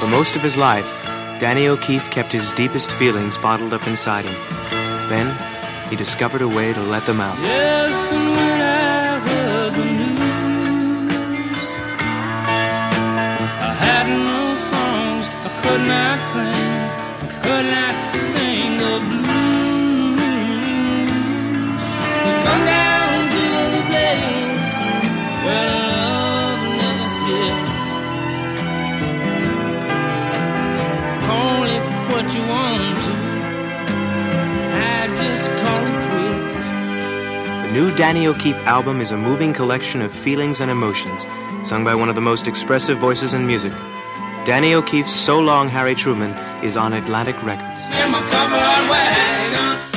For most of his life, Danny O'Keefe kept his deepest feelings bottled up inside him. Then, he discovered a way to let them out. Yes, and when I heard the news, I had no songs, I could not sing the blues. We come down to the place where love never fits. Call it what you want to, I just call it quits. The new Danny O'Keefe album is a moving collection of feelings and emotions, sung by one of the most expressive voices in music. Danny O'Keefe's So Long, Harry Truman is on Atlantic Records. In my covered wagon.